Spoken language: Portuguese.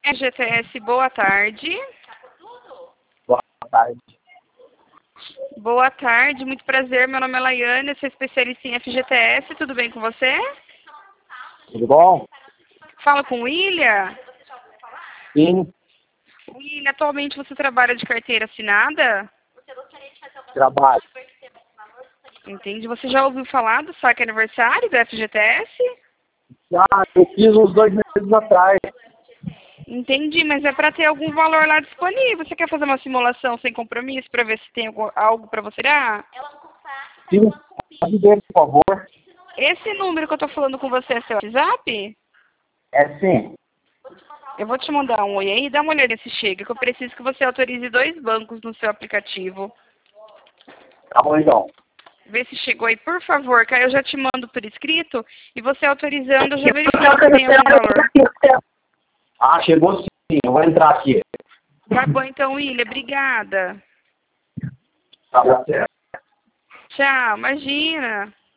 FGTS, boa tarde. Boa tarde. Boa tarde, muito prazer. Meu nome é Laiane, eu sou especialista em FGTS. Tudo bem com você? Tudo bom? Fala com o William. Sim, William, atualmente você trabalha de carteira assinada? trabalho. Entendi. Você já ouviu falar do saque aniversário do FGTS? Já, eu fiz uns 2 meses atrás. Entendi, mas é para ter algum valor lá disponível. Você quer fazer uma simulação sem compromisso para ver se tem algo para você tirar? Sim, pode ver, por favor. Esse número que eu estou falando com você é seu WhatsApp? É sim. Eu vou te mandar um oi aí, dá uma olhada se chega, que eu preciso que você autorize 2 bancos no seu aplicativo. Tá bom, então. Vê se chegou aí, por favor, que aí eu já te mando por escrito e você autorizando, eu já verifico se tem algum valor. Ah, chegou sim. Eu vou entrar aqui. Tá bom então, William, obrigada. Tá certo. Tchau, imagina.